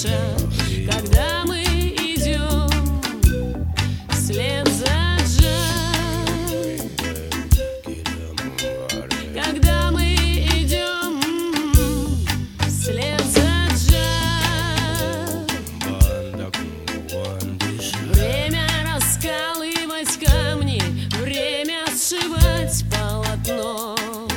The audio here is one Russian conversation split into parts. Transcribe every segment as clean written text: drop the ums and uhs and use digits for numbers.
хороша, когда мы идем вслед за джаз. Когда мы идем вслед за джаз. Время раскалывать камни, время сшивать полотно.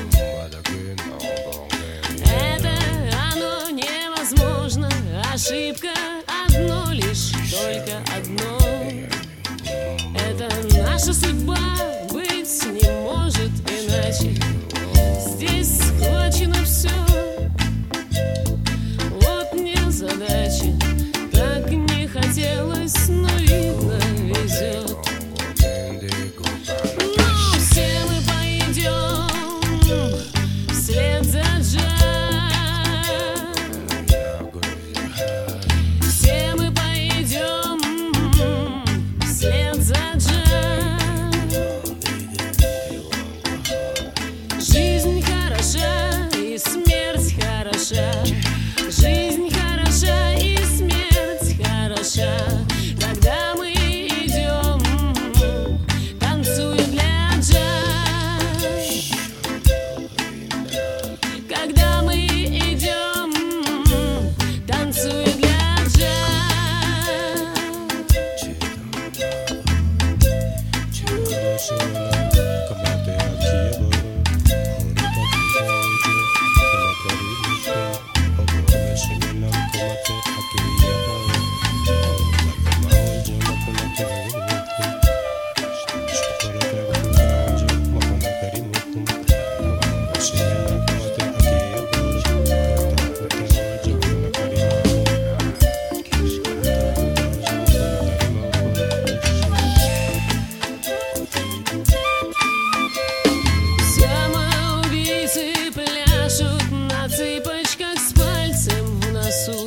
Ошибка одно лишь, только одно. Это наша судьба, быть не может иначе. Здесь схвачено все, вот мне задача. Так не хотелось, но видно везет. Но все мы пойдем вслед за джаз. Жизнь хороша и смерть хороша. Жизнь хороша и смерть хороша. Когда мы идем, танцуя для джаз. Когда мы идем, танцуя для джаз. На цыпочках с пальцем в носу.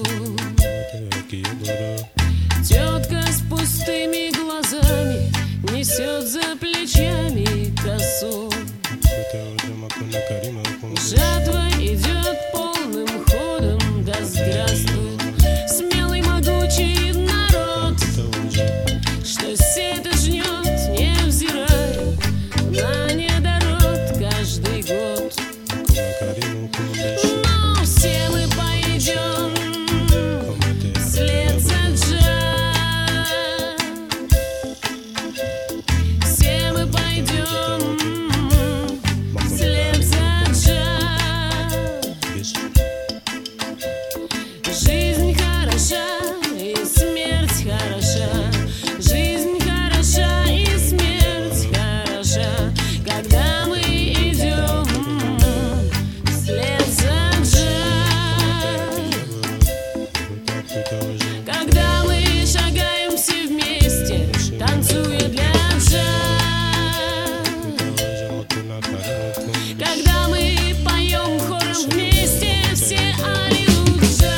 Тетка с пустыми глазами несет за плечами косу. Жатва идет полным ходом, да здравствует смелый могучий народ, что сито жнет, невзирая на недород каждый год. Но все мы пойдем вслед за джаз. Все мы пойдем вслед за джаз. Жизнь хороша и смерть хороша. Жизнь хороша и смерть хороша. Когда мы идем вслед за джаз. Когда мы шагаем все вместе, танцуя для джаз. Когда мы поем хором вместе, все аллилуйя.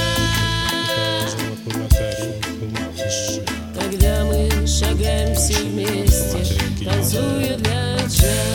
Когда мы шагаем все вместе, танцуя для джаз.